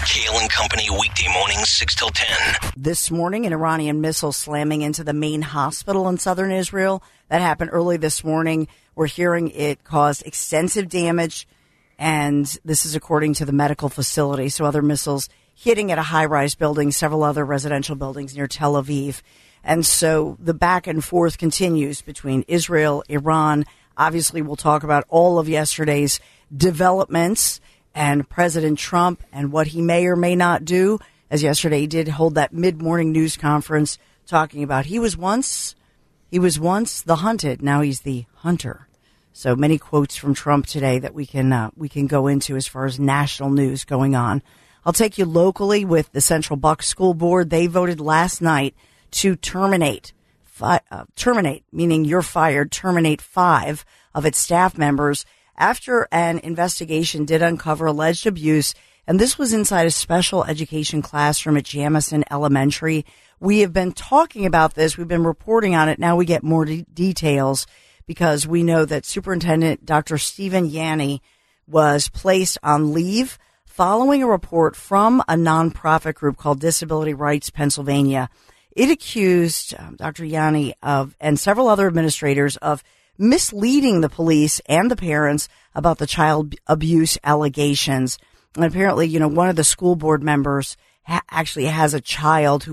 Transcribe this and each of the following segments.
Kale and Company, weekday mornings, 6 till 10. This morning, an Iranian missile slamming into the main hospital in southern Israel. That happened early this morning. We're hearing it caused extensive damage, and this is according to the medical facility. So other missiles hitting at a high-rise building, several other residential buildings near Tel Aviv. And so the back and forth continues between Israel, Iran. Obviously, we'll talk about all of yesterday's developments and President Trump and what he may or may not do, as yesterday he did hold that mid-morning news conference talking about he was once the hunted, now he's the hunter. So many quotes from Trump today that we can go into as far as national news going on. I'll take you locally with the Central Bucks School Board. They voted last night to terminate, meaning you're fired, terminate 5 of its staff members after an investigation did uncover alleged abuse, and this was inside a special education classroom at Jamison Elementary. We have been talking about this. We've been reporting on it. Now we get more details because we know that Superintendent Dr. Stephen Yanni was placed on leave following a report from a nonprofit group called Disability Rights Pennsylvania. It accused Dr. Yanni and several other administrators of misleading the police and the parents about the child abuse allegations. And apparently, one of the school board members actually has a child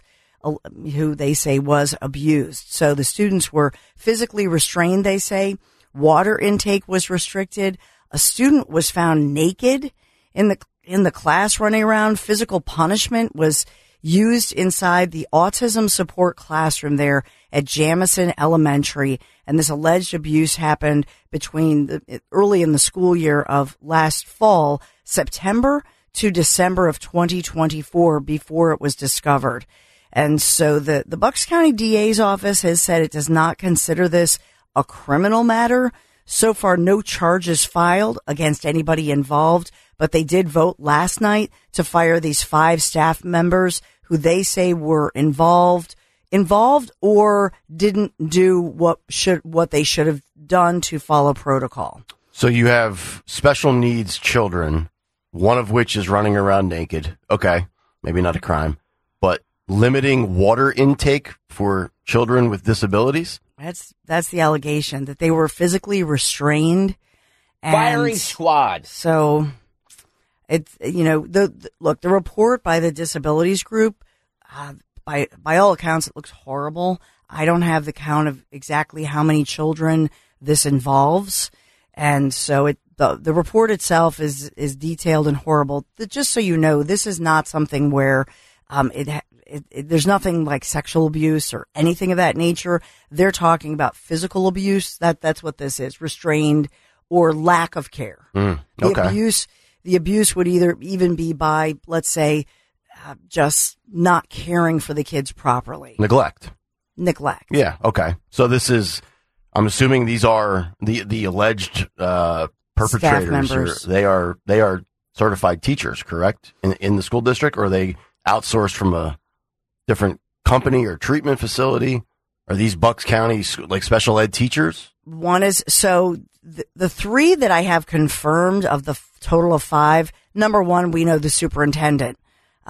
who they say was abused. So the students were physically restrained, they say. Water intake was restricted. A student was found naked in the class running around. Physical punishment was used inside the autism support classroom there at Jamison Elementary. And this alleged abuse happened early in the school year of last fall, September to December of 2024, before it was discovered. And so the Bucks County DA's office has said it does not consider this a criminal matter. So far, no charges filed against anybody involved, but they did vote last night to fire these 5 staff members who they say were involved or didn't do what they should have done to follow protocol. So you have special needs children, one of which is running around naked. Okay, maybe not a crime, but limiting water intake for children with disabilities? That's the allegation, that they were physically restrained. And firing squad. So it's, the report by the disabilities group, by all accounts, it looks horrible. I don't have the count of exactly how many children this involves. And so the report itself is detailed and horrible. Just so you know, this is not something where, there's nothing like sexual abuse or anything of that nature. They're talking about physical abuse. That's what this is. Restrained or lack of care. Okay. The abuse would even be by, let's say, just not caring for the kids properly. Neglect. Yeah. Okay. So this is, I'm assuming these are the alleged perpetrators. They are certified teachers, correct? In the school district, or are they outsourced from a different company or treatment facility? Are these Bucks County like special ed teachers? One is, so the 3 that I have confirmed of the total of 5, number 1, we know the superintendent,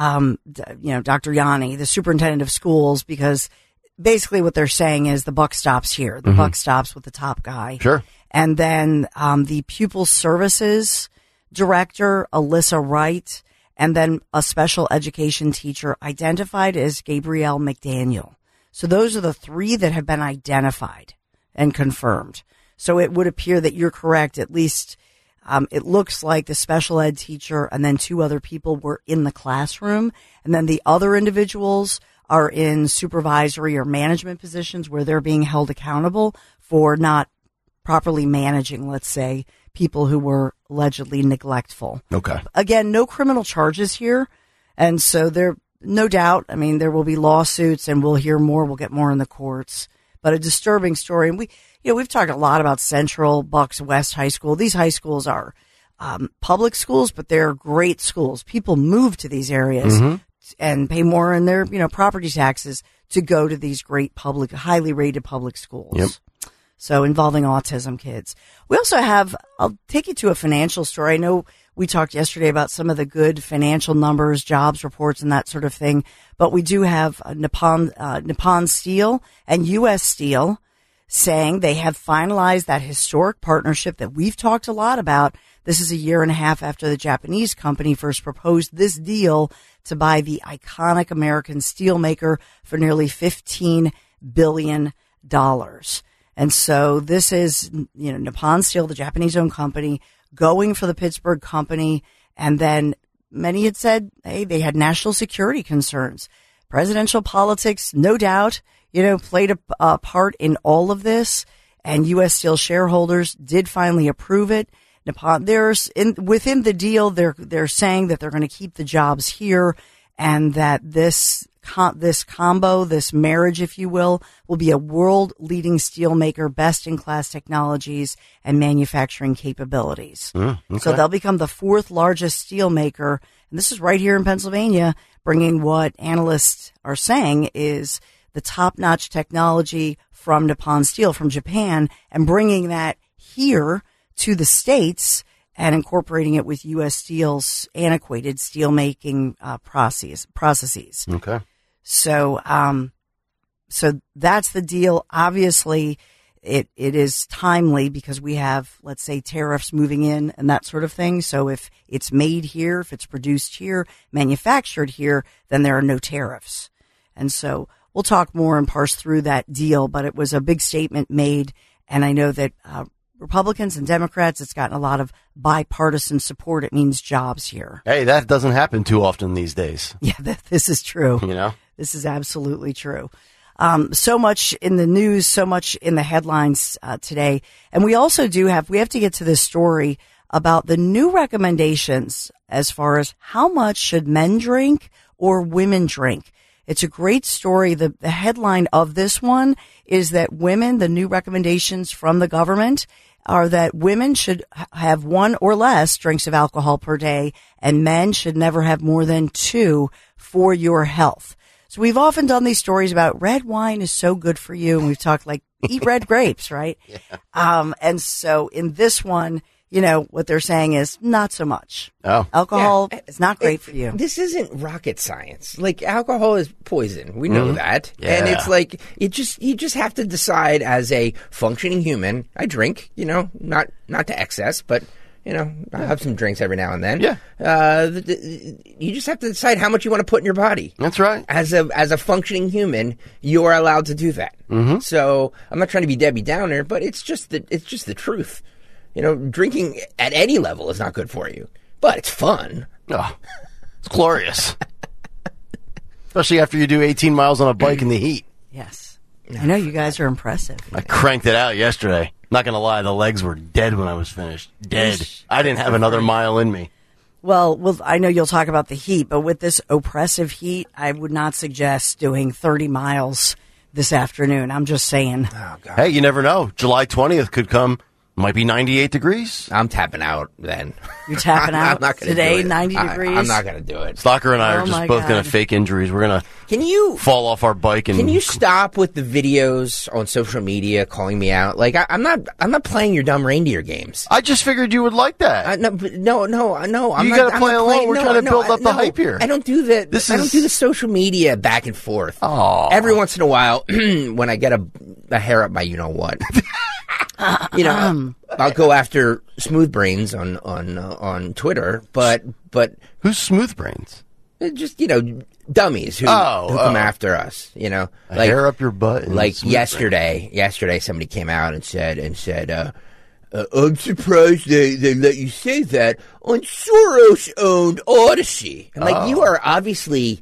Dr. Yanni, the superintendent of schools, because basically what they're saying is the buck stops here. The buck stops with the top guy. Sure. And then the pupil services director, Alyssa Wright, and then a special education teacher identified as Gabrielle McDaniel. So those are the 3 that have been identified and confirmed. So it would appear that you're correct. At least it looks like the special ed teacher and then 2 other people were in the classroom. And then the other individuals are in supervisory or management positions where they're being held accountable for not properly managing, let's say, people who were allegedly neglectful. Okay. Again, no criminal charges here. And so there, no doubt, there will be lawsuits and we'll hear more. We'll get more in the courts. But a disturbing story. And we've talked a lot about Central, Bucks, West High School. These high schools are public schools, but they're great schools. People move to these areas and pay more in their, property taxes to go to these great public, highly rated public schools. Yep. So involving autism kids. We also have, I'll take you to a financial story. I know We talked yesterday about some of the good financial numbers, jobs reports, and that sort of thing. But we do have Nippon Steel and U.S. Steel saying they have finalized that historic partnership that we've talked a lot about. This is a year and a half after the Japanese company first proposed this deal to buy the iconic American steelmaker for nearly $15 billion. And so this is, Nippon Steel, the Japanese-owned company, going for the Pittsburgh company. And then many had said, hey, they had national security concerns. Presidential politics, no doubt, played a part in all of this. And U.S. Steel shareholders did finally approve it. Nippon, within the deal, they're saying that they're going to keep the jobs here, and that this combo, this marriage, if you will be a world-leading steelmaker, best-in-class technologies and manufacturing capabilities. Okay. So they'll become the fourth largest steelmaker, and this is right here in Pennsylvania, bringing what analysts are saying is the top-notch technology from Nippon Steel, from Japan, and bringing that here to the States and incorporating it with U.S. Steel's antiquated steelmaking processes. Okay. So that's the deal. Obviously, it is timely because we have, let's say, tariffs moving in and that sort of thing. So if it's made here, if it's produced here, manufactured here, then there are no tariffs. And so we'll talk more and parse through that deal, but it was a big statement made. And I know that Republicans and Democrats, it's gotten a lot of bipartisan support. It means jobs here. Hey, that doesn't happen too often these days. Yeah, this is true. This is absolutely true. So much in the news, so much in the headlines today. And we also we have to get to this story about the new recommendations as far as how much should men drink or women drink. It's a great story. The headline of this one is that women, the new recommendations from the government are that women should have 1 or less drinks of alcohol per day, and men should never have more than 2 for your health. So we've often done these stories about red wine is so good for you, and we've talked eat red grapes, right? Yeah. And so in this one, what they're saying is not so much. Oh. Alcohol is not great for you. This isn't rocket science. Alcohol is poison. We know that. Yeah. And it's you just have to decide as a functioning human. I drink, not to excess, but I have some drinks every now and then. Yeah. You just have to decide how much you want to put in your body. That's right. As a functioning human, you are allowed to do that. Mm-hmm. So I'm not trying to be Debbie Downer, but it's just the truth. Drinking at any level is not good for you, but it's fun. Oh, it's glorious. Especially after you do 18 miles on a bike in the heat. Yes. I know you guys are impressive. I cranked it out yesterday. Not going to lie, the legs were dead when I was finished. Dead. I didn't have another mile in me. Well, I know you'll talk about the heat, but with this oppressive heat, I would not suggest doing 30 miles this afternoon. I'm just saying. Oh, God. Hey, you never know. July 20th could come. Might be 98 degrees. I'm tapping out then. You're tapping out I'm not gonna today, do it. 90 degrees? I'm not going to do it. Stalker and I are just both going to fake injuries. We're going to fall off our bike. And Can you stop with the videos on social media calling me out? I'm not playing your dumb reindeer games. I just figured you would like that. No. You got to play along. We're trying to build up the hype here. I don't do that. I don't do the social media back and forth. Aww. Every once in a while, when I get a hair up my what. I'll go after Smooth Brains on Twitter, but who's Smooth Brains? Just dummies who come after us. A hair up your butt. Yesterday, somebody came out and said, I'm surprised they let you say that on Soros-owned Odyssey. I'm you are obviously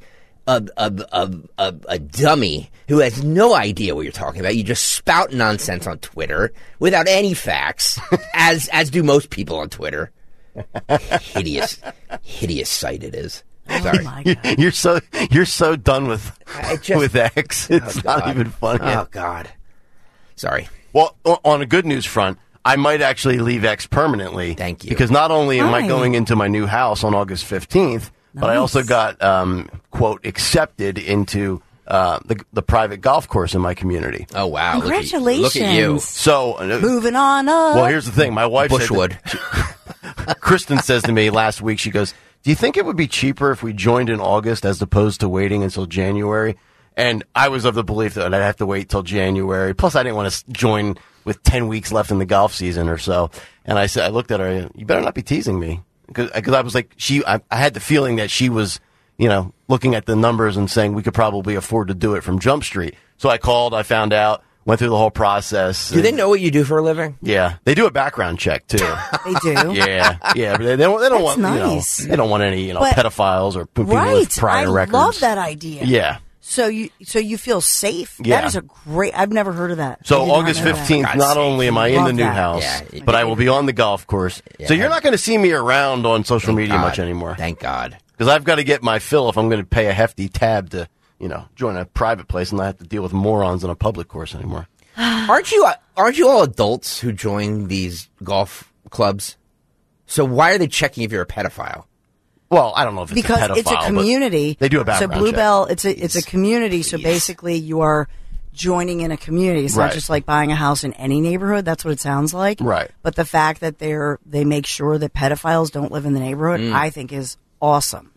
a dummy who has no idea what you're talking about. You just spout nonsense on Twitter without any facts, as do most people on Twitter. Hideous site it is. Sorry. Oh my God. You're so done with X. It's not even funny. Oh God. Sorry. Well, on a good news front, I might actually leave X permanently. Thank you. Because not only am I going into my new house on August 15th, but I also got, quote, accepted into the private golf course in my community. Oh, wow. Congratulations. Look at you. So moving on up. Well, here's the thing. My wife Bushwood. Kristen says to me last week, she goes, do you think it would be cheaper if we joined in August as opposed to waiting until January? And I was of the belief that I'd have to wait till January. Plus, I didn't want to join with 10 weeks left in the golf season or so. And I said, I looked at her, you better not be teasing me. Because I was like, I had the feeling that she was, looking at the numbers and saying we could probably afford to do it from Jump Street. So I called, I found out, went through the whole process. Do they know what you do for a living? Yeah. They do a background check, too. They do? Yeah. But they don't want, nice. they don't want any, pedophiles or people with prior records. I love that idea. Yeah. So you feel safe? Yeah. That is I've never heard of that. So August 15th, not only am I in the new house, but I will be on the golf course. Yeah. So you're not going to see me around on social media much anymore. Thank God. Because I've got to get my fill if I'm going to pay a hefty tab to, join a private place and not have to deal with morons on a public course anymore. Aren't you all adults who join these golf clubs? So why are they checking if you're a pedophile? Well, I don't know if it's because a pedophile. It's a community. They do a background check. So Bluebell, check. it's a community. So basically, you are joining in a community. It's not just like buying a house in any neighborhood. That's what it sounds like. Right. But the fact that they make sure that pedophiles don't live in the neighborhood, I think is awesome.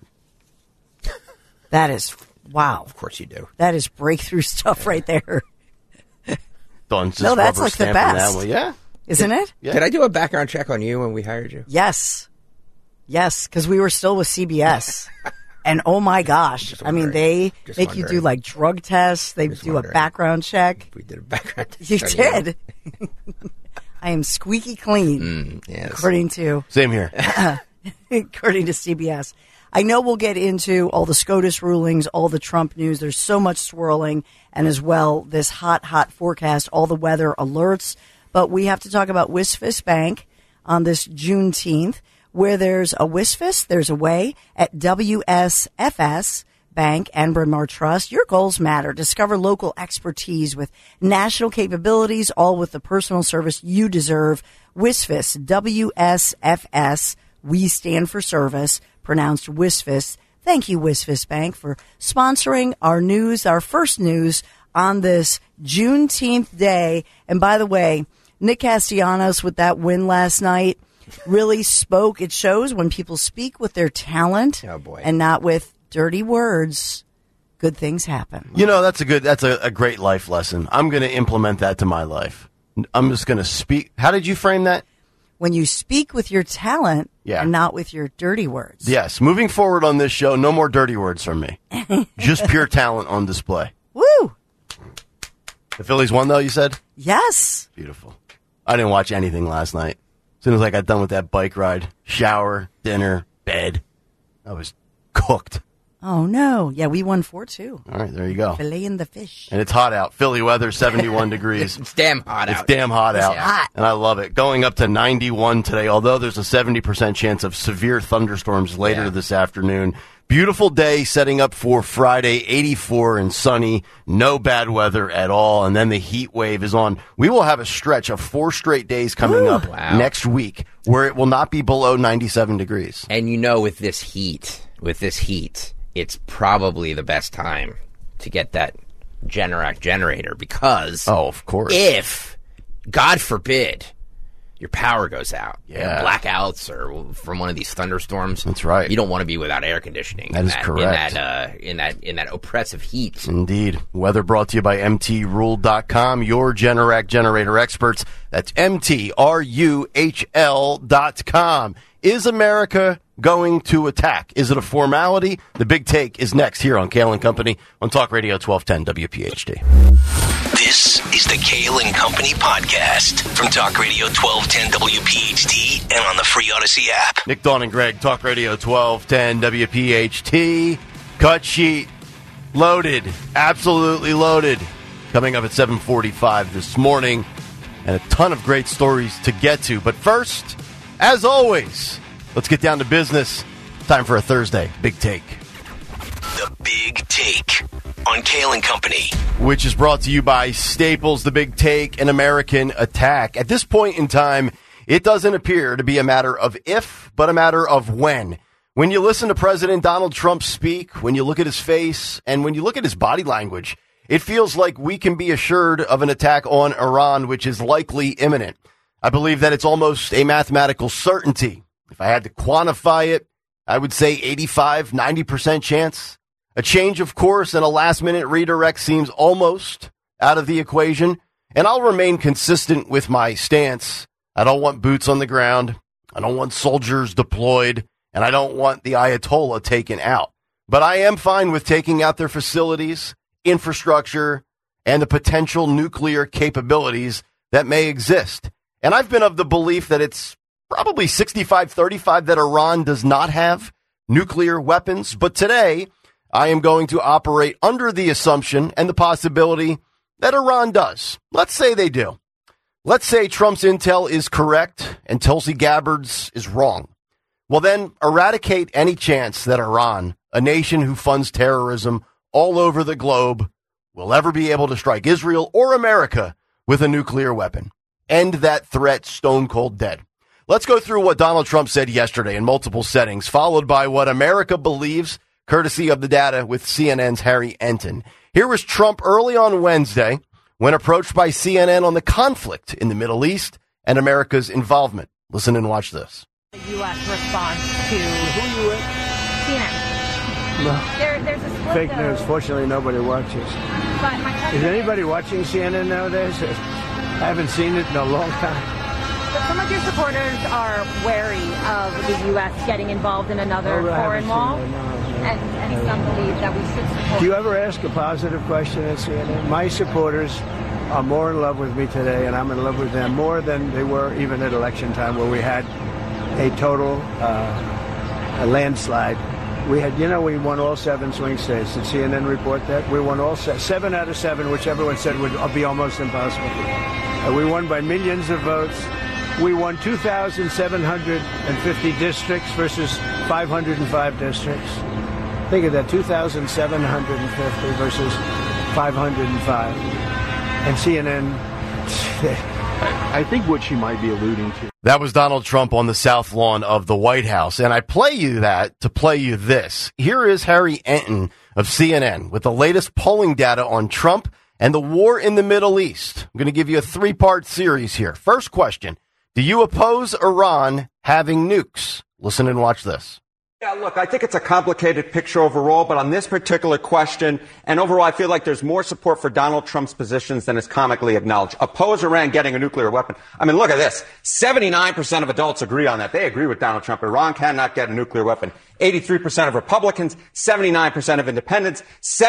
That is wow. Of course you do. That is breakthrough stuff right there. No, that's like the best. Well, yeah. Isn't it? Yeah. Did I do a background check on you when we hired you? Yes, because we were still with CBS. And oh my gosh, I mean, they make you do like drug tests. They do a background check. We did a background test. You did. I am squeaky clean, yes. according to Same here. according to CBS. I know we'll get into all the SCOTUS rulings, all the Trump news. There's so much swirling, and as well this hot forecast, all the weather alerts. But we have to talk about Wisfis Bank on this Juneteenth. Where there's a Wisfis, there's a way. At WSFS Bank and Bryn Mawr Trust, your goals matter. Discover local expertise with national capabilities, all with the personal service you deserve. Wisfis, WSFS, we stand for service, pronounced Wisfis. Thank you, Wisfis Bank, for sponsoring our news, our first news on this Juneteenth day. And by the way, Nick Castellanos with that win last night really spoke. It shows when people speak with their talent and not with dirty words, good things happen. That's a great life lesson. I'm going to implement that to my life. I'm just going to speak. How did you frame that? When you speak with your talent and not with your dirty words. Yes. Moving forward on this show, no more dirty words from me. Just pure talent on display. Woo! The Phillies won, though, you said? Yes. Beautiful. I didn't watch anything last night. As soon as I got done with that bike ride, shower, dinner, bed, I was cooked. Oh, no. Yeah, we won 4-2. All right, there you go. Filleting the fish. And it's hot out. Philly weather, 71 degrees. It's damn hot out. It's damn hot out. Hot. And I love it. Going up to 91 today, although there's a 70% chance of severe thunderstorms later this afternoon. Beautiful day setting up for Friday, 84 and sunny, no bad weather at all, and then the heat wave is on. We will have a stretch of 4 straight days coming up next week where it will not be below 97 degrees. And with this heat, it's probably the best time to get that Generac generator because of course, if, God forbid, your power goes out, blackouts or from one of these thunderstorms. That's right. You don't want to be without air conditioning. That is correct. In that oppressive heat. Indeed. Weather brought to you by MTRule.com, your Generac generator experts. That's MTRUHL.com. Is America going to attack? Is it a formality? The Big Take is next here on Kale & Company on Talk Radio 1210 WPHT. This is the Kale & Company podcast from Talk Radio 1210 WPHT and on the free Odyssey app. Nick, Dawn, and Greg, Talk Radio 1210 WPHT. Cut sheet loaded, absolutely loaded. Coming up at 7:45 this morning, and a ton of great stories to get to. But first, as always, let's get down to business. Time for a Thursday Big Take. The Big Take on Kale & Company. Which is brought to you by Staples, The Big Take, an American Attack. At this point in time, it doesn't appear to be a matter of if, but a matter of when. When you listen to President Donald Trump speak, when you look at his face, and when you look at his body language, it feels like we can be assured of an attack on Iran, which is likely imminent. I believe that it's almost a mathematical certainty If I had to quantify it, I would say 85, 90% chance. A change of course and a last-minute redirect seems almost out of the equation, and I'll remain consistent with my stance. I don't want boots on the ground. I don't want soldiers deployed, and I don't want the Ayatollah taken out. But I am fine with taking out their facilities, infrastructure, and the potential nuclear capabilities that may exist. And I've been of the belief that it's probably 65-35 that Iran does not have nuclear weapons. But today, I am going to operate under the assumption and the possibility that Iran does. Let's say they do. Let's say Trump's intel is correct and Tulsi Gabbard's is wrong. Well, then eradicate any chance that Iran, a nation who funds terrorism all over the globe, will ever be able to strike Israel or America with a nuclear weapon. End that threat stone cold dead. Let's go through what Donald Trump said yesterday in multiple settings, followed by what America believes, courtesy of the data with CNN's Harry Enton. Here was Trump early on Wednesday when approached by CNN on the conflict in the Middle East and America's involvement. Listen and watch this. The U.S. response to who you with? CNN. No. There's a split, fake news. Fortunately, nobody watches. But my is anybody watching CNN nowadays? I haven't seen it in a long time. But some of your supporters are wary of the U.S. getting involved in another foreign war, and some believe that we should support. Do you ever ask a positive question at CNN? My supporters are more in love with me today, and I'm in love with them more than they were even at election time, where we had a total a landslide. We had, we won all 7 swing states. Did CNN report that? We won all 7 out of 7, which everyone said would be almost impossible. We won by millions of votes. We won 2,750 districts versus 505 districts. Think of that, 2,750 versus 505. And CNN... I think what she might be alluding to. That was Donald Trump on the South Lawn of the White House. And I play you that to play you this. Here is Harry Enton of CNN with the latest polling data on Trump and the war in the Middle East. I'm going to give you a 3-part series here. First question. Do you oppose Iran having nukes? Listen and watch this. Yeah, look, I think it's a complicated picture overall, but on this particular question, and overall, I feel like there's more support for Donald Trump's positions than is comically acknowledged. Oppose Iran getting a nuclear weapon. I mean, look at this. 79% of adults agree on that. They agree with Donald Trump. Iran cannot get a nuclear weapon. 83% of Republicans, 79% of independents,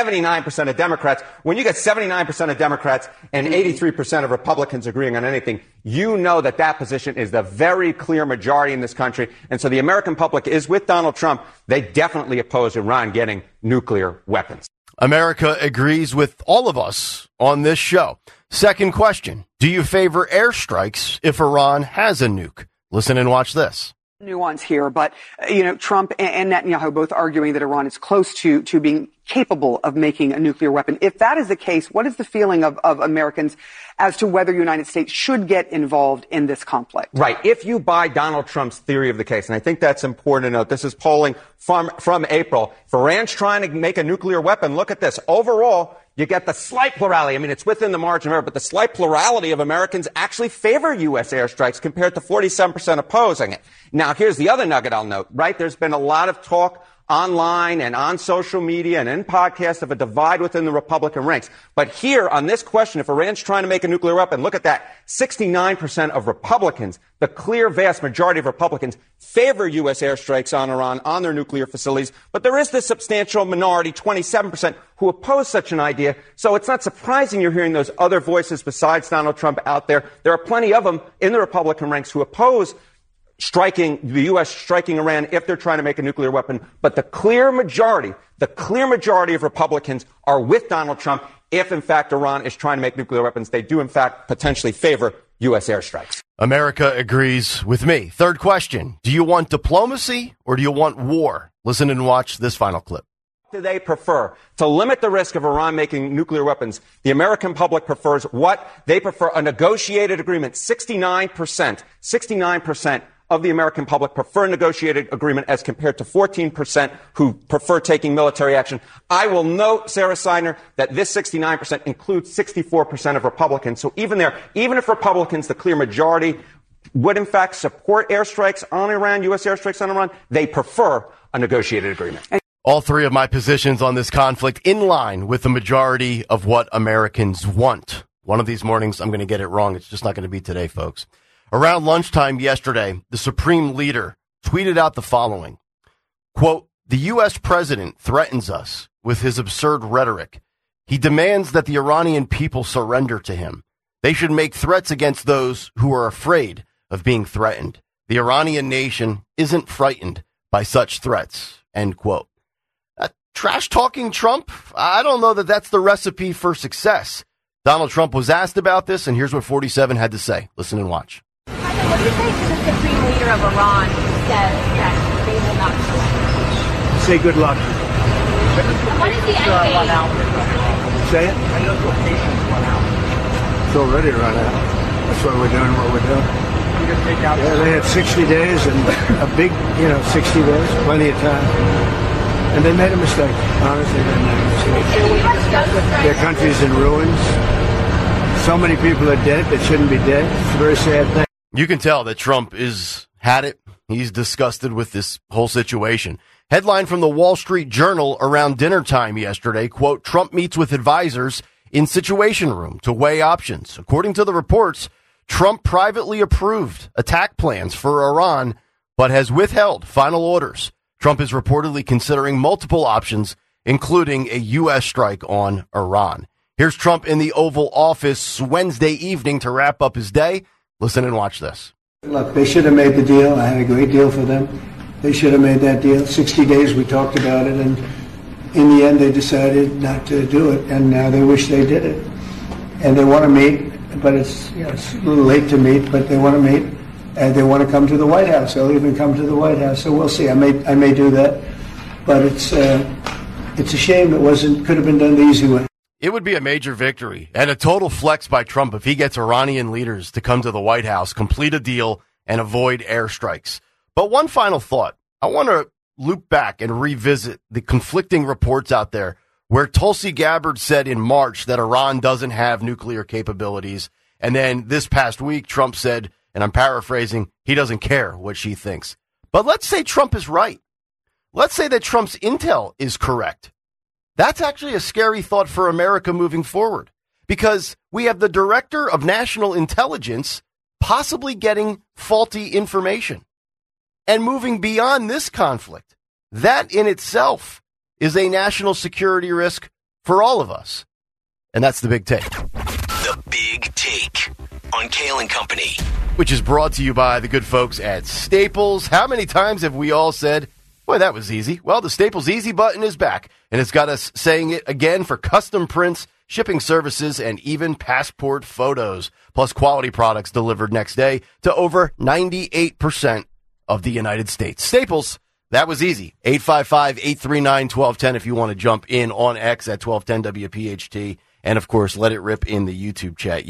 79% of Democrats. When you get 79% of Democrats and 83% of Republicans agreeing on anything, you know that that position is the very clear majority in this country. And so the American public is with Donald Trump. They definitely oppose Iran getting nuclear weapons. America agrees with all of us on this show. Second question. Do you favor airstrikes if Iran has a nuke? Listen and watch this. Nuance here, but, Trump and Netanyahu both arguing that Iran is close to being capable of making a nuclear weapon. If that is the case, what is the feeling of Americans as to whether the United States should get involved in this conflict? Right. If you buy Donald Trump's theory of the case, and I think that's important to note, this is polling from April. If Iran's trying to make a nuclear weapon, look at this. Overall, you get the slight plurality. I mean, it's within the margin of error, but the slight plurality of Americans actually favor U.S. airstrikes compared to 47% opposing it. Now, here's the other nugget I'll note, right? There's been a lot of talk online and on social media and in podcasts of a divide within the Republican ranks. But here, on this question, if Iran's trying to make a nuclear weapon, look at that. 69% of Republicans, the clear vast majority of Republicans, favor U.S. airstrikes on Iran, on their nuclear facilities. But there is this substantial minority, 27%, who oppose such an idea. So it's not surprising you're hearing those other voices besides Donald Trump out there. There are plenty of them in the Republican ranks who oppose the U.S. striking Iran if they're trying to make a nuclear weapon. But the clear majority of Republicans are with Donald Trump. If, in fact, Iran is trying to make nuclear weapons, they do, in fact, potentially favor U.S. airstrikes. America agrees with me. Third question. Do you want diplomacy or do you want war? Listen and watch this final clip. Do they prefer? To limit the risk of Iran making nuclear weapons, the American public prefers what? They prefer a negotiated agreement. 69% of the American public prefer a negotiated agreement as compared to 14% who prefer taking military action. I will note, Sarah Steiner, that this 69% includes 64% of Republicans. So even if Republicans, the clear majority, would in fact support airstrikes on Iran, U.S. airstrikes on Iran. They prefer a negotiated agreement. All three of my positions on this conflict in line with the majority of what Americans want. One of these mornings, I'm going to get it wrong. It's just not going to be today, folks. Around lunchtime yesterday, the Supreme Leader tweeted out the following, quote, "The U.S. president threatens us with his absurd rhetoric. He demands that the Iranian people surrender to him. They should make threats against those who are afraid of being threatened. The Iranian nation isn't frightened by such threats," end quote. Trash-talking Trump? I don't know that that's the recipe for success. Donald Trump was asked about this, and here's what 47 had to say. Listen and watch. What do you say to the Supreme Leader of Iran who says that they will not surrender? Say good luck. What is the end game? Say it? It's already run out. That's why we're doing what we're doing. Yeah, they had 60 days and a big, 60 days, plenty of time. And they made a mistake. Honestly, they made a mistake. Their country's in ruins. So many people are dead that shouldn't be dead. It's a very sad thing. You can tell that Trump is had it. He's disgusted with this whole situation. Headline from the Wall Street Journal around dinner time yesterday, quote, "Trump meets with advisors in Situation Room to weigh options." According to the reports, Trump privately approved attack plans for Iran, but has withheld final orders. Trump is reportedly considering multiple options, including a U.S. strike on Iran. Here's Trump in the Oval Office Wednesday evening to wrap up his day. Listen and watch this. Look, they should have made the deal. I had a great deal for them. They should have made that deal. 60 days we talked about it, and in the end they decided not to do it, and now they wish they did it. And they want to meet, but it's a little late to meet, but they want to meet. And they want to come to the White House. They'll even come to the White House. So we'll see. I may do that, but it's a shame it could have been done the easy way. It would be a major victory and a total flex by Trump if he gets Iranian leaders to come to the White House, complete a deal, and avoid airstrikes. But one final thought. I want to loop back and revisit the conflicting reports out there where Tulsi Gabbard said in March that Iran doesn't have nuclear capabilities. And then this past week, Trump said, and I'm paraphrasing, he doesn't care what she thinks. But let's say Trump is right. Let's say that Trump's intel is correct. That's actually a scary thought for America moving forward, because we have the director of national intelligence possibly getting faulty information and moving beyond this conflict. That in itself is a national security risk for all of us. And that's the big take. The Big Take on Kale and Company, which is brought to you by the good folks at Staples. How many times have we all said, boy, that was easy? Well, the Staples Easy button is back, and it's got us saying it again for custom prints, shipping services, and even passport photos, plus quality products delivered next day to over 98% of the United States. Staples, that was easy. 855-839-1210 if you want to jump in on X at 1210WPHT. And, of course, let it rip in the YouTube chat,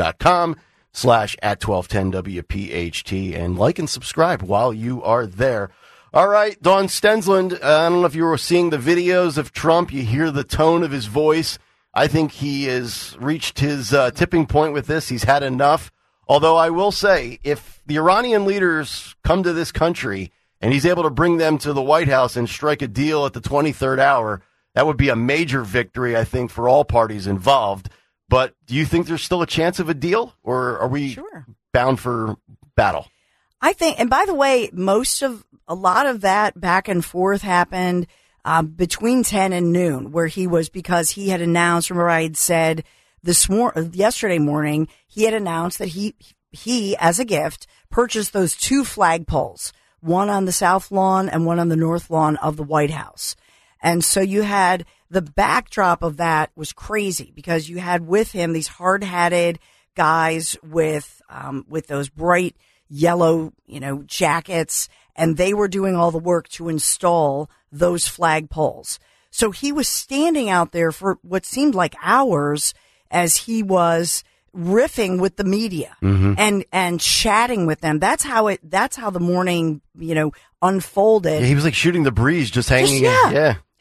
youtube.com/@1210WPHT. And like and subscribe while you are there. All right, Dawn Stensland, I don't know if you were seeing the videos of Trump. You hear the tone of his voice. I think he has reached his tipping point with this. He's had enough. Although I will say, if the Iranian leaders come to this country and he's able to bring them to the White House and strike a deal at the 23rd hour, that would be a major victory, I think, for all parties involved. But do you think there's still a chance of a deal, or are we bound for battle? I think, and by the way, a lot of that back and forth happened between 10 and noon, where because he had announced, remember I had said yesterday morning, he had announced that he, as a gift, purchased those 2 flagpoles, one on the south lawn and one on the north lawn of the White House. And so you had the backdrop of that was crazy, because you had with him these hard-hatted guys with those bright yellow, jackets, and they were doing all the work to install those flagpoles. So he was standing out there for what seemed like hours as he was riffing with the media and chatting with them. That's how the morning, unfolded. Yeah, he was like shooting the breeze, just hanging.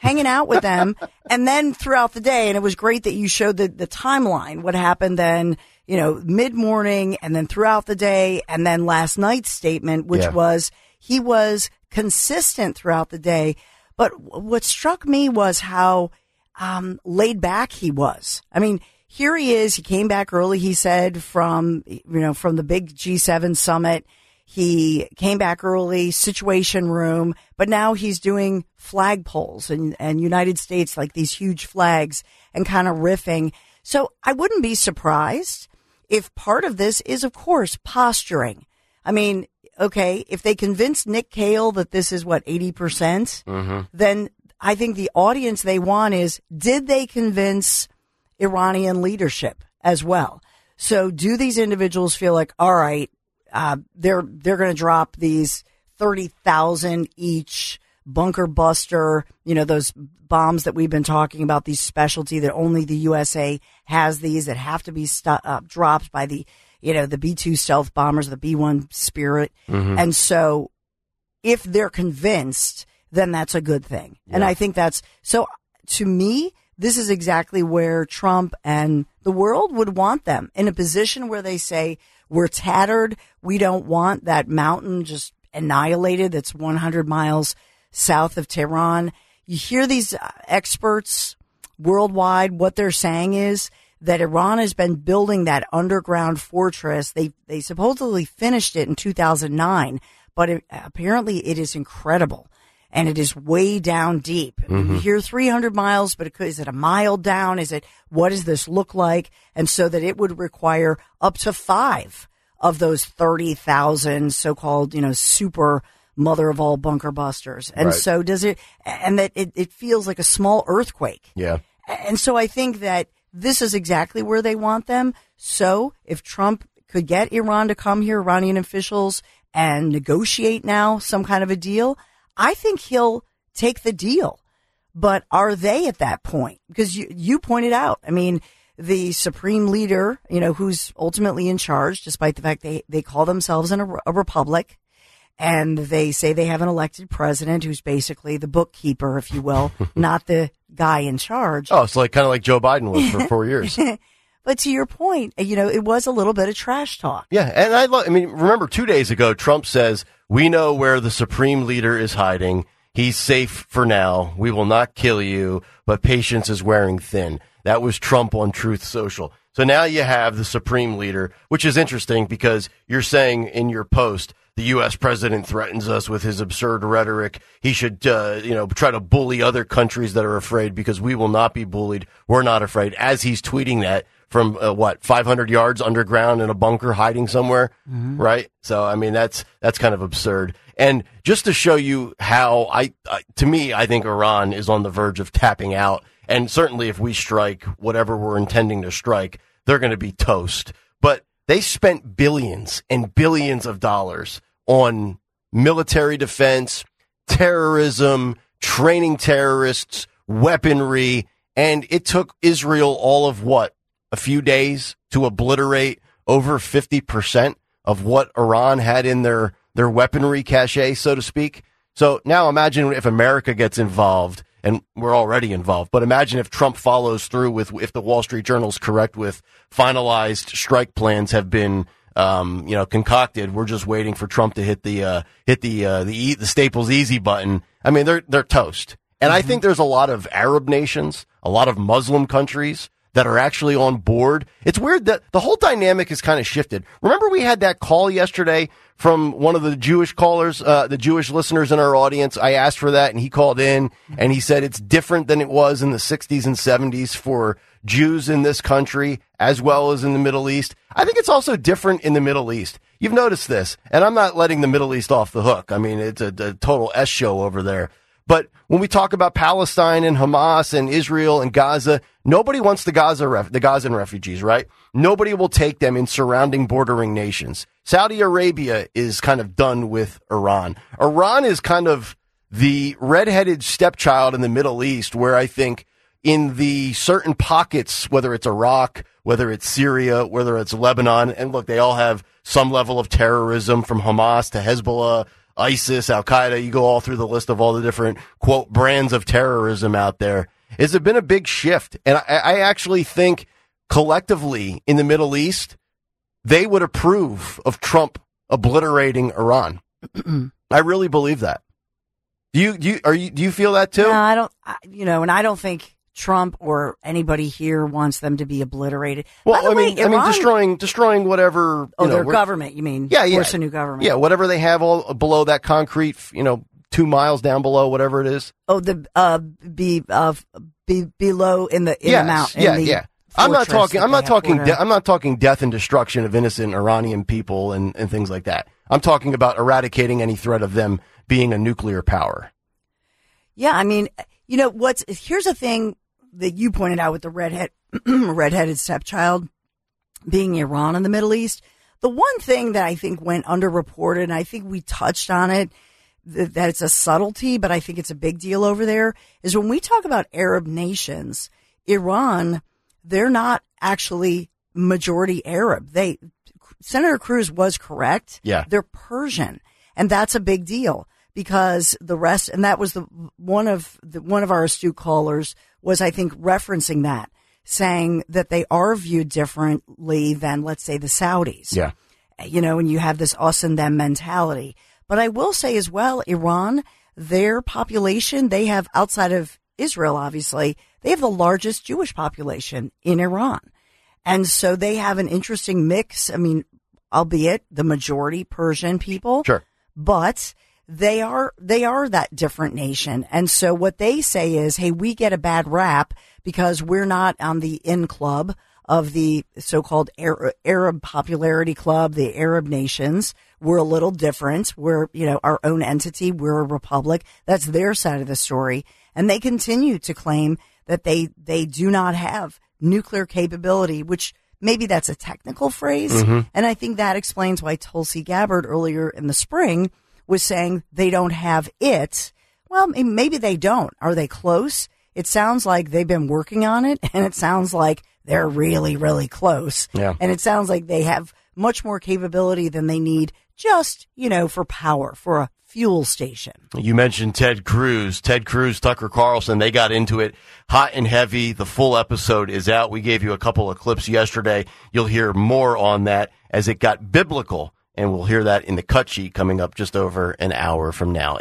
hanging out with them. And then throughout the day, and it was great that you showed the timeline, what happened then, mid-morning and then throughout the day, and then last night's statement, which was he was consistent throughout the day. But what struck me was how laid back he was. I mean, here he is. He came back early, he said, from the big G7 summit. He came back early, Situation Room, but now he's doing flagpoles and United States, like these huge flags, and kind of riffing. So I wouldn't be surprised if part of this is, of course, posturing. I mean, okay, if they convince Nick Cale that this is 80%, then I think the audience they want is, did they convince Iranian leadership as well? So do these individuals feel like, all right, they're going to drop these 30,000 each bunker buster, those bombs that we've been talking about, these specialty that only the USA has, these that have to be dropped by the B-2 stealth bombers, the B-1 Spirit. And so if they're convinced, then that's a good thing. Yeah. And I think so to me, this is exactly where Trump and the world would want them, in a position where they say, we're tattered. We don't want that mountain just annihilated that's 100 miles south of Tehran. You hear these experts worldwide, what they're saying is that Iran has been building that underground fortress. They supposedly finished it in 2009, but apparently it is incredible. And it is way down deep. You hear 300 miles, but is it a mile down? What does this look like? And so that it would require up to 5 of those 30,000 so-called, super mother of all bunker busters. And so does it, and that it feels like a small earthquake. Yeah. And so I think that this is exactly where they want them. So if Trump could get Iran to come here, Iranian officials, and negotiate now some kind of a deal, I think he'll take the deal. But are they at that point? Because you pointed out, I mean, the supreme leader, who's ultimately in charge, despite the fact they call themselves a republic, and they say they have an elected president who's basically the bookkeeper, if you will, not the guy in charge. Oh, it's kind of like Joe Biden was for 4 years. But to your point, it was a little bit of trash talk. Yeah, and remember 2 days ago, Trump says, we know where the supreme leader is hiding. He's safe for now. We will not kill you, but patience is wearing thin. That was Trump on Truth Social. So now you have the supreme leader, which is interesting because you're saying in your post, the U.S. president threatens us with his absurd rhetoric. He should, try to bully other countries that are afraid because we will not be bullied. We're not afraid. As he's tweeting that from 500 yards underground in a bunker hiding somewhere, right? So, I mean, that's kind of absurd. And just to show you how I think Iran is on the verge of tapping out. And certainly if we strike whatever we're intending to strike, they're going to be toast. But they spent billions and billions of dollars on military defense, terrorism, training terrorists, weaponry, and it took Israel all of a few days to obliterate over 50% of what Iran had in their weaponry cache, so to speak. So now imagine if America gets involved, and we're already involved, but imagine if Trump follows through if the Wall Street Journal's correct with finalized strike plans have been, concocted. We're just waiting for Trump to hit the Staples Easy button. I mean, they're toast. And I think there's a lot of Arab nations, a lot of Muslim countries that are actually on board. It's weird that the whole dynamic has kind of shifted. Remember we had that call yesterday from one of the Jewish callers, the Jewish listeners in our audience. I asked for that and he called in and he said it's different than it was in the 60s and 70s for Jews in this country as well as in the Middle East. I think it's also different in the Middle East. You've noticed this, and I'm not letting the Middle East off the hook. I mean, it's a total S show over there. But when we talk about Palestine and Hamas and Israel and Gaza, nobody wants the Gazan refugees, right? Nobody will take them in surrounding bordering nations. Saudi Arabia is kind of done with Iran. Iran is kind of the redheaded stepchild in the Middle East, where I think in the certain pockets, whether it's Iraq, whether it's Syria, whether it's Lebanon, and look, they all have some level of terrorism from Hamas to Hezbollah, ISIS, Al-Qaeda, you go all through the list of all the different, quote, brands of terrorism out there. Has there been a big shift? And I actually think collectively in the Middle East, they would approve of Trump obliterating Iran. I really believe that. Do you feel that too? No, I don't. And I don't think Trump or anybody here wants them to be obliterated. Well, I mean, destroying whatever. Their government. You mean? Yeah. Force a new government. Yeah, whatever they have all below that concrete. 2 miles down below, whatever it is. Oh, be below in the mountain. Yeah. I'm not talking death and destruction of innocent Iranian people and things like that. I'm talking about eradicating any threat of them being a nuclear power. Yeah, I mean, here's the thing that you pointed out with the redheaded stepchild being Iran in the Middle East. The one thing that I think went underreported, and I think we touched on it, that it's a subtlety, but I think it's a big deal over there, is when we talk about Arab nations, Iran, they're not actually majority Arab. Senator Cruz was correct. Yeah. They're Persian. And that's a big deal because the rest, and that was one of our astute callers was, I think, referencing that, saying that they are viewed differently than, let's say, the Saudis. Yeah. And you have this us and them mentality. But I will say as well, Iran, their population, they have, outside of Israel, obviously, they have the largest Jewish population in Iran. And so they have an interesting mix. I mean, albeit the majority Persian people. Sure. But they are that different nation. And so what they say is, hey, we get a bad rap because we're not on the in club of the so-called Arab popularity club, the Arab nations. We're a little different. We're, our own entity. We're a republic. That's their side of the story. And they continue to claim that they do not have nuclear capability, which maybe that's a technical phrase. Mm-hmm. And I think that explains why Tulsi Gabbard earlier in the spring was saying they don't have it. Well, maybe they don't. Are they close? It sounds like they've been working on it, and it sounds like they're really, really close. Yeah. And it sounds like they have much more capability than they need just, for power, for a fuel station. You mentioned Ted Cruz, Tucker Carlson. They got into it hot and heavy. The full episode is out. We gave you a couple of clips yesterday. You'll hear more on that as it got biblical, and we'll hear that in the cut sheet coming up just over an hour from now.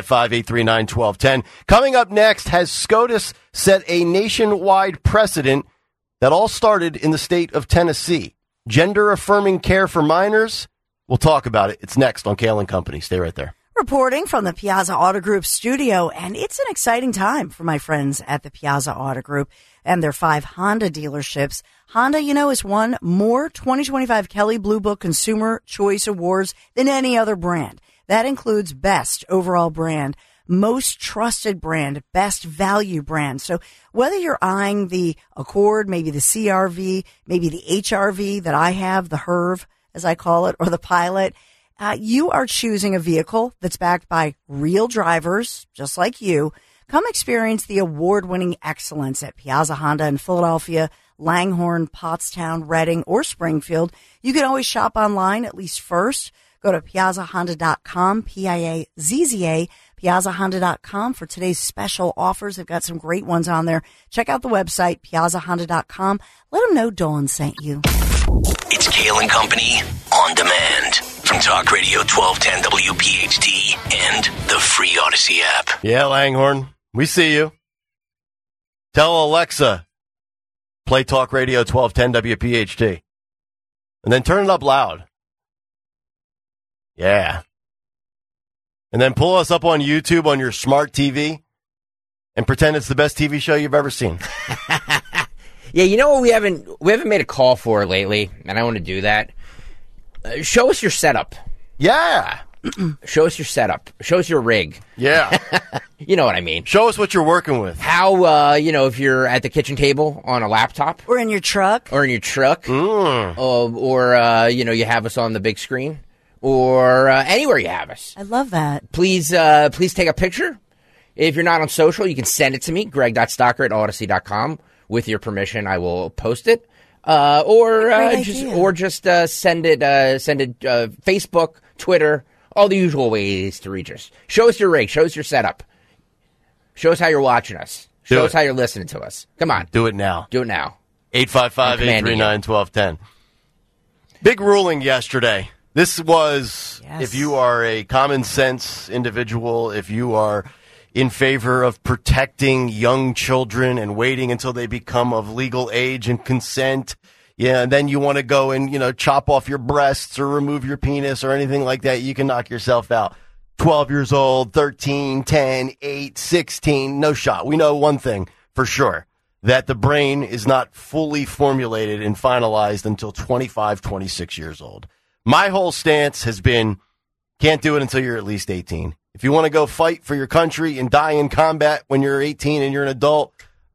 855-839-1210. Coming up next, has SCOTUS set a nationwide precedent that all started in the state of Tennessee? Gender-affirming care for minors? We'll talk about it. It's next on Kale & Company. Stay right there. Reporting from the Piazza Auto Group studio, and it's an exciting time for my friends at the Piazza Auto Group and their 5 Honda dealerships. Honda, has won more 2025 Kelley Blue Book Consumer Choice Awards than any other brand. That includes Best Overall Brand, Most Trusted Brand, Best Value Brand. So whether you're eyeing the Accord, maybe the CR-V, maybe the HR-V that I have, the HERV, as I call it, or the Pilot, you are choosing a vehicle that's backed by real drivers, just like you. Come experience the award-winning excellence at Piazza Honda in Philadelphia, Langhorne, Pottstown, Reading, or Springfield. You can always shop online, at least first. Go to piazzahonda.com, Piazza, piazzahonda.com for today's special offers. They've got some great ones on there. Check out the website, piazzahonda.com. Let them know Dawn sent you. It's Kale & Company on demand from Talk Radio 1210 WPHT and the free Odyssey app. Yeah, Langhorne, we see you. Tell Alexa, play Talk Radio 1210 WPHT. And then turn it up loud. Yeah. And then pull us up on YouTube on your smart TV and pretend it's the best TV show you've ever seen. Yeah, you know what we haven't made a call for lately, and I want to do that. Show us your setup. Yeah. Show us your setup. Show us your rig. Yeah. You know what I mean. Show us what you're working with. How, if you're at the kitchen table on a laptop. Or in your truck. Or you have us on the big screen. Or anywhere you have us. I love that. Please take a picture. If you're not on social, you can send it to me, greg.stocker@odyssey.com. With your permission, I will post it. Or just send it Facebook, Twitter, All the usual ways to reach us. Show us your rig. Show us your setup. Show us how you're watching us. Show us how you're listening to us. Come on. Do it now. Do it now. 855-839-1210. Big ruling yesterday. This was, if you are a common sense individual, if you are in favor of protecting young children and waiting until they become of legal age and consent, and then you want to go and, chop off your breasts or remove your penis or anything like that, you can knock yourself out. 12 years old, 13, 10, 8, 16, no shot. We know one thing for sure, that the brain is not fully formulated and finalized until 25, 26 years old. My whole stance has been, can't do it until you're at least 18. If you want to go fight for your country and die in combat when you're 18 and you're an adult,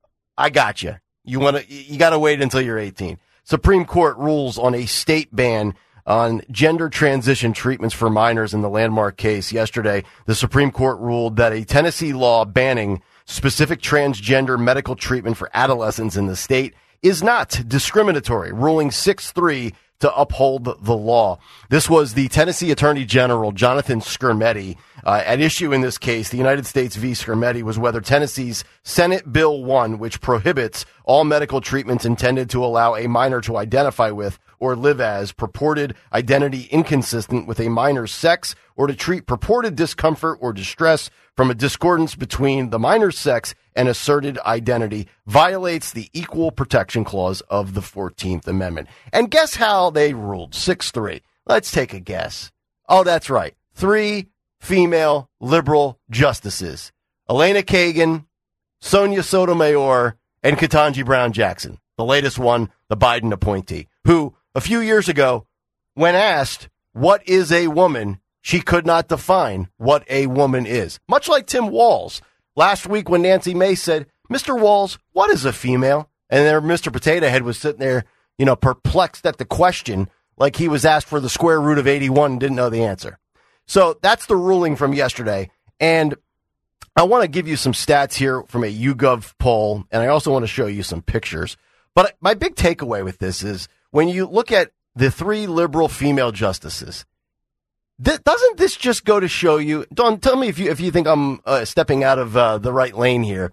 I got you. You got to wait until you're 18. Supreme Court rules on a state ban on gender transition treatments for minors in the landmark case. Yesterday, the Supreme Court ruled that a Tennessee law banning specific transgender medical treatment for adolescents in the state is not discriminatory, ruling 6-3 to uphold the law. This was the Tennessee Attorney General, Jonathan Skrmetti. At issue in this case, the United States v. Skrmetti, was whether Tennessee's Senate Bill 1, which prohibits all medical treatments intended to allow a minor to identify with or live as purported identity inconsistent with a minor's sex, or to treat purported discomfort or distress from a discordance between the minor's sex and asserted identity, violates the Equal Protection Clause of the 14th Amendment. And guess how they ruled? 6-3. Let's take a guess. Oh, that's right. 3 female liberal justices. Elena Kagan, Sonia Sotomayor, and Ketanji Brown Jackson. The latest one, the Biden appointee, who a few years ago, when asked, what is a woman, she could not define what a woman is. Much like Tim Walz. Last week when Nancy Mace said, Mr. Walz, what is a female? And there Mr. Potato Head was sitting there, perplexed at the question, like he was asked for the square root of 81 and didn't know the answer. So that's the ruling from yesterday. And I want to give you some stats here from a YouGov poll, and I also want to show you some pictures. But my big takeaway with this is when you look at the 3 liberal female justices, doesn't this just go to show you, Dawn, tell me if you think I'm stepping out of the right lane here.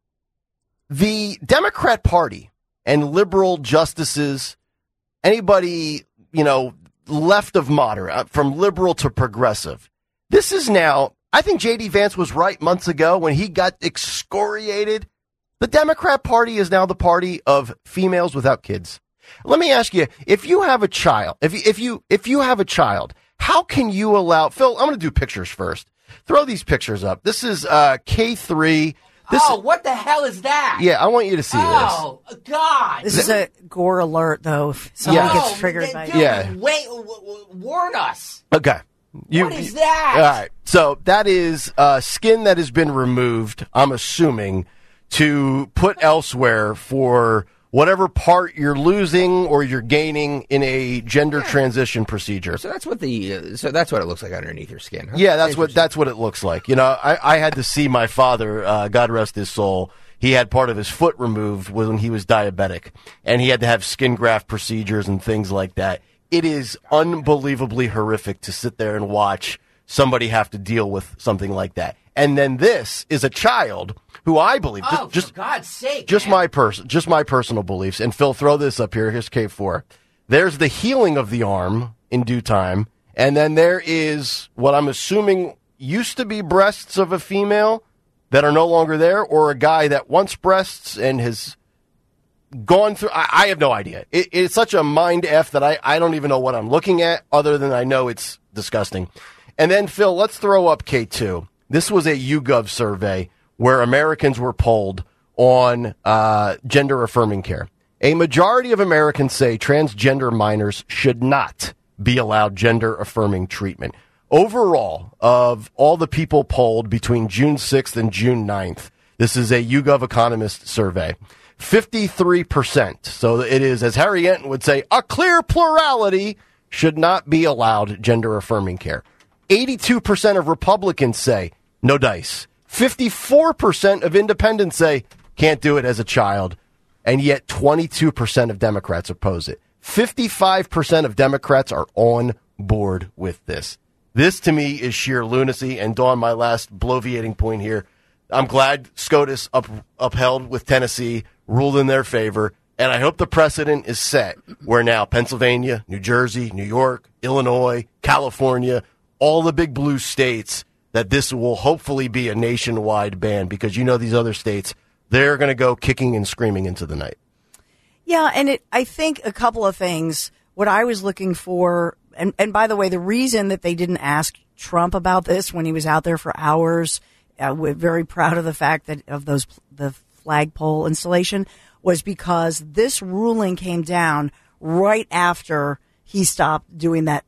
The Democrat Party and liberal justices, anybody, left of moderate, from liberal to progressive, this is now, I think J.D. Vance was right months ago when he got excoriated. The Democrat Party is now the party of females without kids. Let me ask you, if you have a child, if you have a child, how can you allow, Phil, I'm going to do pictures first. Throw these pictures up. This is K3. What the hell is that? Yeah, I want you to see this. Oh, God. This is a gore alert, though, if someone gets triggered by it. Yeah. Wait, warn us. Okay. What is that? All right. So that is skin that has been removed, I'm assuming, to put elsewhere for whatever part you're losing or you're gaining in a gender transition procedure. So that's what that's what it looks like underneath your skin. Huh? Yeah, that's what it looks like. I had to see my father, God rest his soul. He had part of his foot removed when he was diabetic, and he had to have skin graft procedures and things like that. It is unbelievably horrific to sit there and watch somebody have to deal with something like that. And then this is a child who I believe, just for God's sake, just my personal beliefs. And Phil, throw this up here. Here's K4. There's the healing of the arm in due time, and then there is what I'm assuming used to be breasts of a female that are no longer there, or a guy that wants breasts and has gone through. I have no idea. It's such a mind F that I don't even know what I'm looking at, other than I know it's disgusting. And then Phil, let's throw up K2. This was a YouGov survey where Americans were polled on gender-affirming care. A majority of Americans say transgender minors should not be allowed gender-affirming treatment. Overall, of all the people polled between June 6th and June 9th, this is a YouGov Economist survey, 53%, so it is, as Harry Enton would say, a clear plurality, should not be allowed gender-affirming care. 82% of Republicans say no dice. 54% of independents say can't do it as a child. And yet 22% of Democrats oppose it. 55% of Democrats are on board with this. This, to me, is sheer lunacy. And, Dawn, my last bloviating point here. I'm glad SCOTUS upheld with Tennessee, ruled in their favor, and I hope the precedent is set where now Pennsylvania, New Jersey, New York, Illinois, California, all the big blue states, that this will hopefully be a nationwide ban, because these other states, they're going to go kicking and screaming into the night. Yeah, and I think a couple of things. What I was looking for, and by the way, the reason that they didn't ask Trump about this when he was out there for hours, we're very proud of the fact that the flagpole installation, was because this ruling came down right after he stopped doing that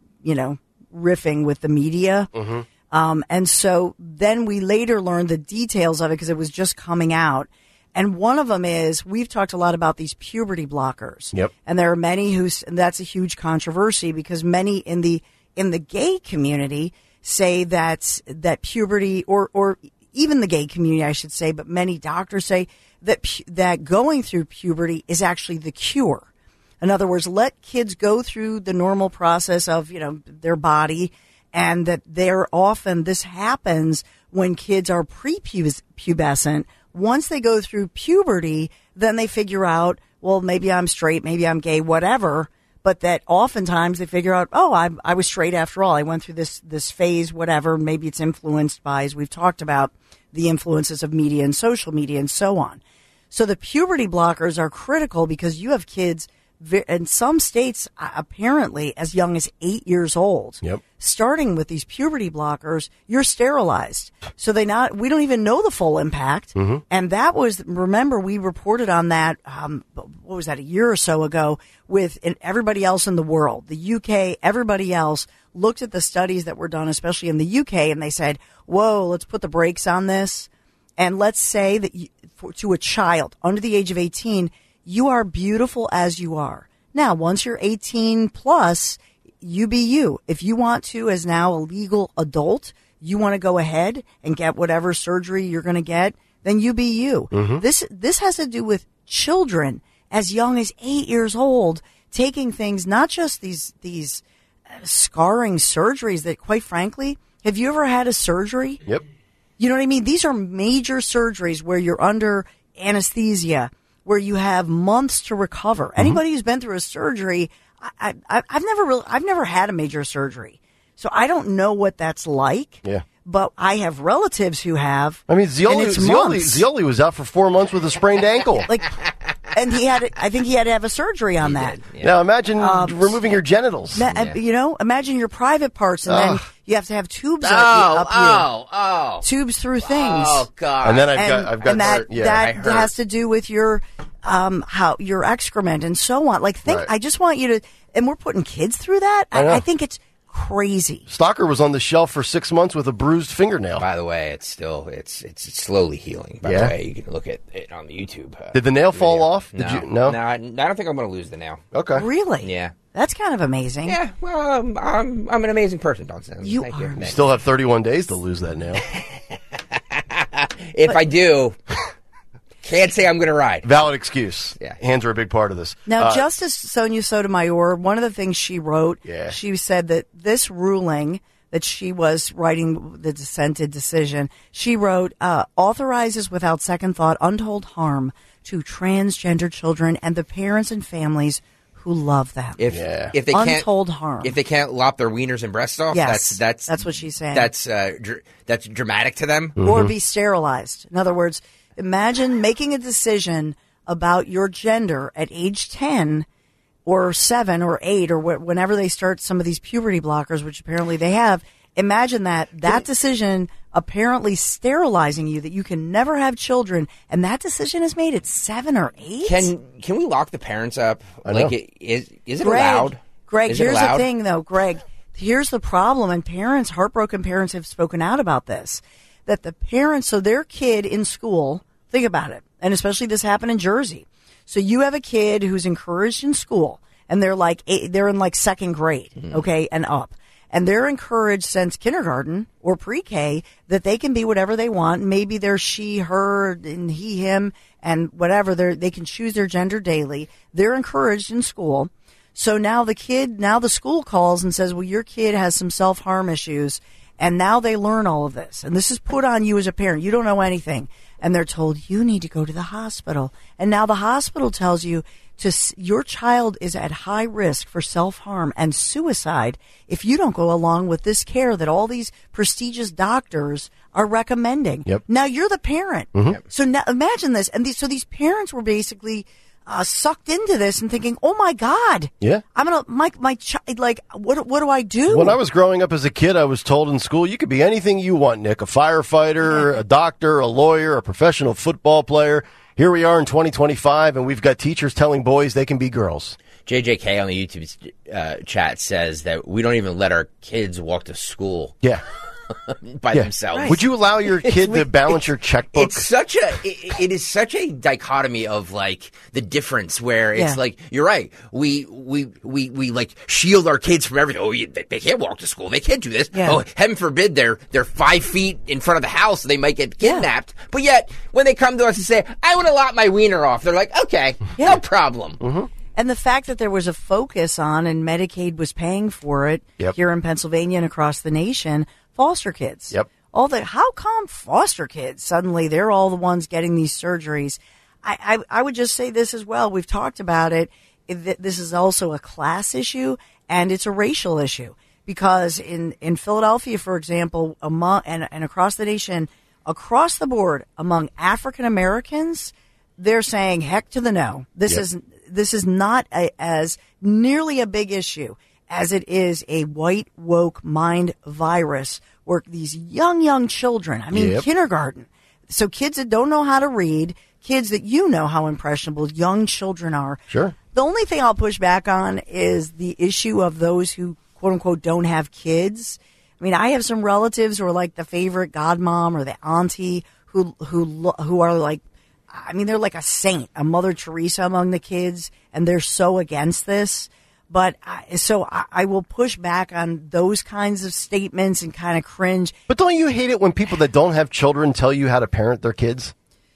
riffing with the media. Mm-hmm. And so then we later learned the details of it because it was just coming out. And one of them is, we've talked a lot about these puberty blockers. Yep. And there are many and that's a huge controversy, because many in the gay community say that puberty, or even the gay community, I should say, but many doctors say that going through puberty is actually the cure. In other words, let kids go through the normal process of, their body, and that this happens when kids are prepubescent. Once they go through puberty, then they figure out, well, maybe I'm straight, maybe I'm gay, whatever. But that oftentimes they figure out, I was straight after all. I went through this phase, whatever. Maybe it's influenced by, as we've talked about, the influences of media and social media and so on. So the puberty blockers are critical, because you have kids in some states, apparently as young as 8 years old. Yep. Starting with these puberty blockers, you're sterilized. So we don't even know the full impact. Mm-hmm. And that was, remember, we reported on that, what was that, a year or so ago, with everybody else in the world. The UK, everybody else looked at the studies that were done, especially in the UK, and they said, whoa, let's put the brakes on this. And let's say that to a child under the age of 18, you are beautiful as you are. Now, once you're 18 plus, you be you. If you want to, as now a legal adult, you want to go ahead and get whatever surgery you're going to get, then you be you. Mm-hmm. This has to do with children as young as 8 years old, taking things, not just these scarring surgeries that, quite frankly, have you ever had a surgery? Yep. You know what I mean? These are major surgeries where you're under anesthesia, where you have months to recover. Mm-hmm. Anybody who's been through a surgery, I've never had a major surgery, so I don't know what that's like. Yeah. But I have relatives who have. I mean, Zioli was out for 4 months with a sprained ankle. And I think he had to have a surgery on that. Yeah. Now imagine removing your genitals. Imagine your private parts, and then you have to have tubes tubes through things. Oh God! And then I've got that has to do with your your excrement and so on. Right. I just want you to, and we're putting kids through that. I think it's crazy. Stalker was on the shelf for 6 months with a bruised fingernail. By the way, it's slowly healing. By the way, you can look at it on the YouTube. Did the nail fall off? No, I don't think I'm going to lose the nail. Okay, really? Yeah, that's kind of amazing. Yeah, well, I'm an amazing person, Don. You still have 31 days to lose that nail. If I do. Can't say I'm going to ride. Valid excuse. Yeah. Hands are a big part of this. Now, Justice Sonia Sotomayor, one of the things she wrote, she said that this ruling that she was writing the dissented decision, she wrote, authorizes without second thought untold harm to transgender children and the parents and families who love them. If they untold harm. If they can't lop their wieners and breasts off, that's what she's saying. That's dramatic to them. Mm-hmm. Or be sterilized. In other words, imagine making a decision about your gender at age 10 or 7 or 8 or whenever they start some of these puberty blockers, which apparently they have. Imagine that decision apparently sterilizing you, that you can never have children, and that decision is made at 7 or 8? Can we lock the parents up? Is it allowed? Greg, here's the thing, though. Greg, here's the problem, and heartbroken parents have spoken out about this, that the parents, so their kid in school, think about it, and especially this happened in Jersey. So you have a kid who's encouraged in school, and they're in second grade, okay, and up. And they're encouraged since kindergarten or pre-K that they can be whatever they want. Maybe they're she, her, and he, him, and whatever. They can choose their gender daily. They're encouraged in school. So now the school calls and says, well, your kid has some self-harm issues. And now they learn all of this. And this is put on you as a parent. You don't know anything. And they're told, you need to go to the hospital. And now the hospital tells you your child is at high risk for self-harm and suicide if you don't go along with this care that all these prestigious doctors are recommending. Yep. Now you're the parent. Mm-hmm. So now imagine this. And these parents were basically sucked into this and thinking, oh my God. Yeah. I'm going to, my child, like, what do I do? When I was growing up as a kid, I was told in school, you could be anything you want, Nick. A firefighter, a doctor, a lawyer, a professional football player. Here we are in 2025, and we've got teachers telling boys they can be girls. JJK on the YouTube chat says that we don't even let our kids walk to school. Yeah. by themselves. Right. Would you allow your kid to balance your checkbook? It is such a dichotomy of like the difference where it's like, you're right. We like shield our kids from everything. Oh, they can't walk to school. They can't do this. Yeah. Oh, heaven forbid they're 5 feet in front of the house. So they might get kidnapped. Yeah. But yet when they come to us and say, I want to lop my wiener off, they're like, okay, no problem. Mm-hmm. And the fact that there was a focus on, and Medicaid was paying for it here in Pennsylvania and across the nation, foster kids. Yep. How come foster kids suddenly they're all the ones getting these surgeries? I would just say this as well. We've talked about it. This is also a class issue and it's a racial issue because in Philadelphia, for example, and across the nation, across the board among African Americans, they're saying heck to the no. This is not as nearly a big issue as it is a white woke mind virus where these young children, kindergarten. So kids that don't know how to read, kids that you know how impressionable young children are. Sure. The only thing I'll push back on is the issue of those who, quote unquote, don't have kids. I mean, I have some relatives who are like the favorite godmom or the auntie who are like, I mean, they're like a saint, a Mother Teresa among the kids, and they're so against this. But I will push back on those kinds of statements and kind of cringe. But don't you hate it when people that don't have children tell you how to parent their kids?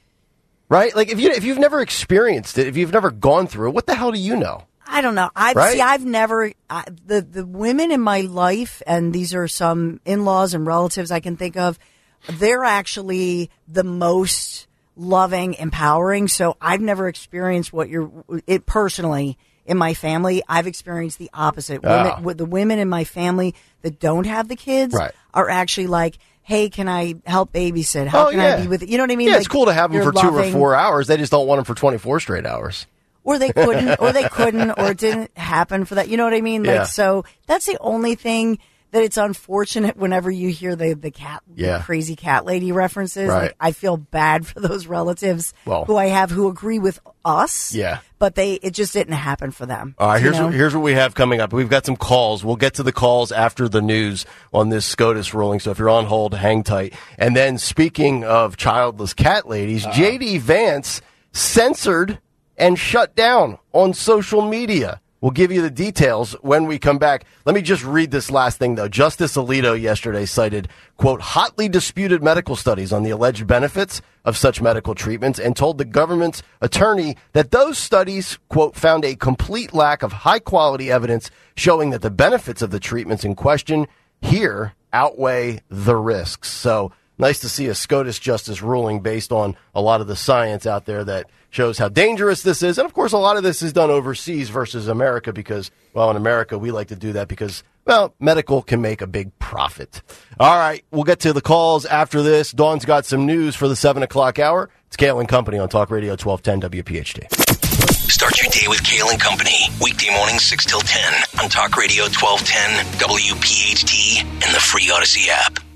Right? Like if you've never experienced it, if you've never gone through it, what the hell do you know? I don't know. I've never the women in my life, and these are some in-laws and relatives I can think of. They're actually the most loving, empowering. So I've never experienced it personally. In my family, I've experienced the opposite. The women in my family that don't have the kids are actually like, hey, can I help babysit? How can I be with it? You know what I mean? Yeah, like, it's cool to have them for loving. 2 or 4 hours. They just don't want them for 24 straight hours. Or they couldn't, or it didn't happen for that. You know what I mean? Like, so that's the only thing that it's unfortunate whenever you hear the crazy cat lady references. Right. Like, I feel bad for those relatives who I have who agree with us. Yeah. But it just didn't happen for them. All right, here's what we have coming up. We've got some calls. We'll get to the calls after the news on this SCOTUS ruling. So if you're on hold, hang tight. And then speaking of childless cat ladies, J.D. Vance censored and shut down on social media. We'll give you the details when we come back. Let me just read this last thing, though. Justice Alito yesterday cited, quote, hotly disputed medical studies on the alleged benefits of such medical treatments and told the government's attorney that those studies, quote, found a complete lack of high-quality evidence showing that the benefits of the treatments in question here outweigh the risks. So nice to see a SCOTUS justice ruling based on a lot of the science out there that shows how dangerous this is. And, of course, a lot of this is done overseas versus America because, well, in America, we like to do that because, well, medical can make a big profit. All right, we'll get to the calls after this. Dawn's got some news for the 7 o'clock hour. It's Kale and Company on Talk Radio 1210 WPHT. Start your day with Kale and Company. Weekday mornings 6 till 10 on Talk Radio 1210 WPHT and the free Odyssey app.